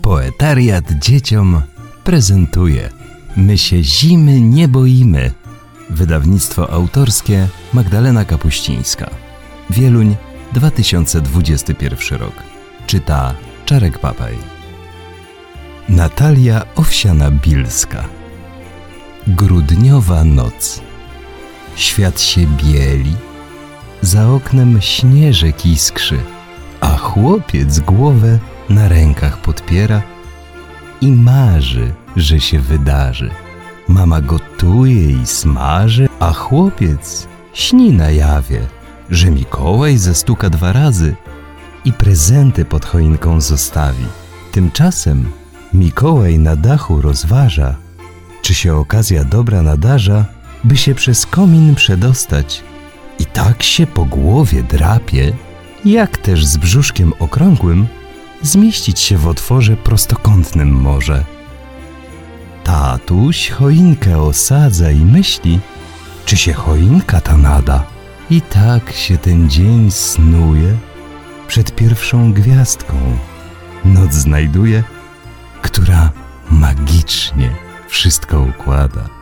Poetariat dzieciom prezentuje My się zimy nie boimy. Wydawnictwo autorskie Magdalena Kapuścińska. Wieluń, 2021 rok. Czyta Czarek Papaj. Natalia Owsiana-Bilska. Grudniowa noc. Świat się bieli, za oknem śnieżek iskrzy, a chłopiec głowę na rękach podpiera i marzy, że się wydarzy. Mama gotuje i smaży, a chłopiec śni na jawie, że Mikołaj zastuka 2 razy i prezenty pod choinką zostawi. Tymczasem Mikołaj na dachu rozważa, czy się okazja dobra nadarza, by się przez komin przedostać. I tak się po głowie drapie, jak też z brzuszkiem okrągłym zmieścić się w otworze prostokątnym może. Tatuś choinkę osadza i myśli, czy się choinka ta nada. I tak się ten dzień snuje, przed pierwszą gwiazdką noc znajduje, która magicznie wszystko układa.